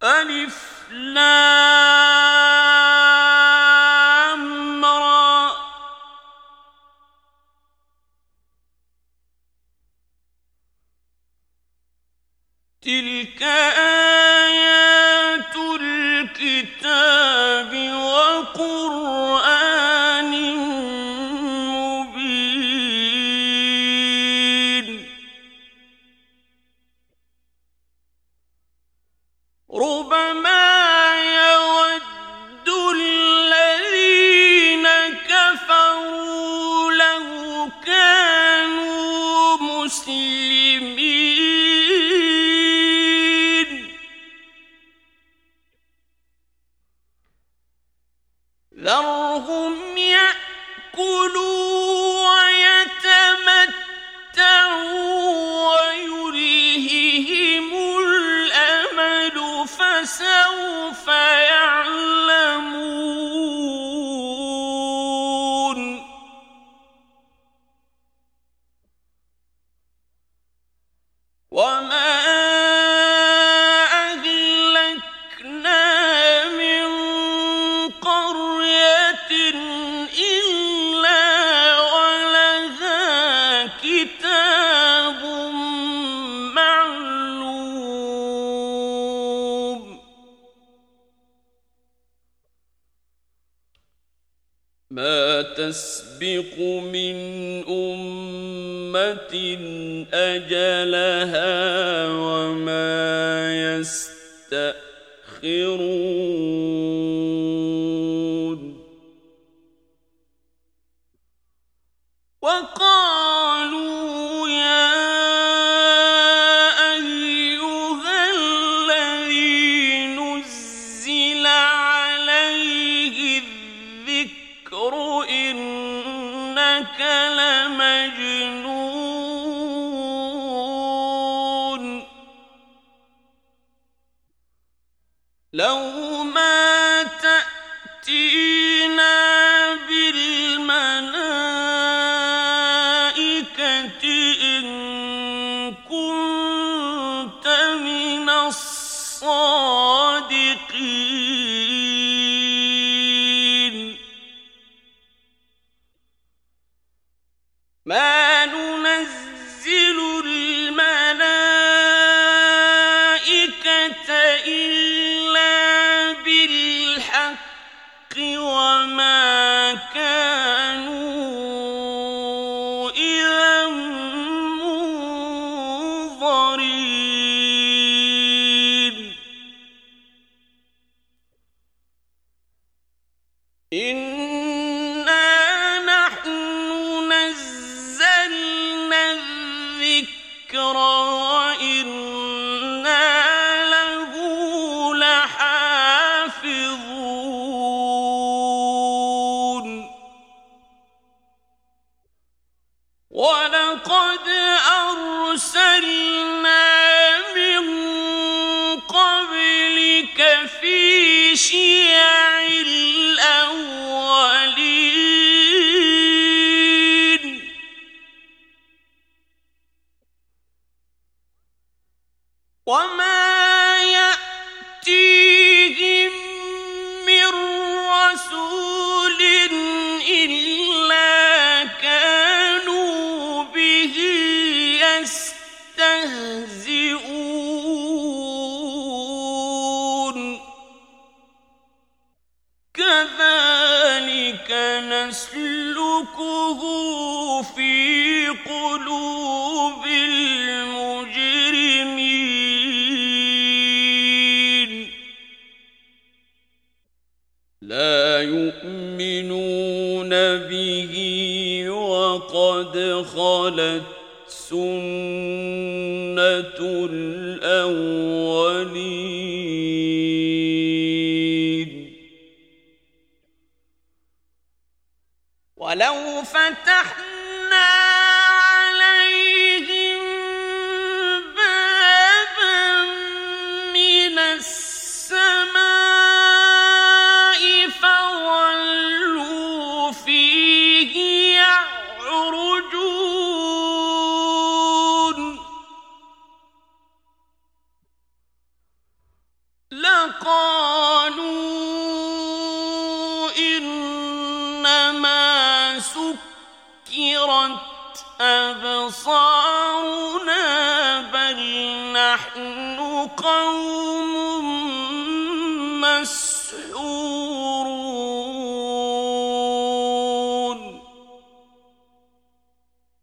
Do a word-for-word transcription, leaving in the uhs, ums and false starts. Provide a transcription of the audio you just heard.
ألف لام را تلك آيات الكتاب وقرآن مبين ربما يود الذين كفروا لو كانوا مسلمين ذرهم يأكلوا ويتمتعوا ويلههم الأمل فسوف يعلمون وما أهلكنا من قرية إلا ولها كتاب معلوم ما تسبق من أمة أجلها وما يستأخرون وقالوا يا أيها الذي نزل عليه الذكر إنك لمجنون لو ما تأتينا بالملائكة إن كنت من الصادقين ما ننزل الملائكة إلا بالحق وما كانوا إذا منظرين إنا نحن نزلنا الذكر وإنا له لحافظون ولقد أرسلنا من قبلك في شيع الأولين وما يأتيهم من رسول إلا كانوا به يستهزئون كذلك نسلكه في قلوب المجرمين لا يؤمنون به وقد خلت سنة الأولين ولو فتحنا عليهم بابا من السماء فظلوا فيه يعرجون سُكِّرَتْ أَبْصَارُنَا بَلْ نَحْنُ قَوْمٌ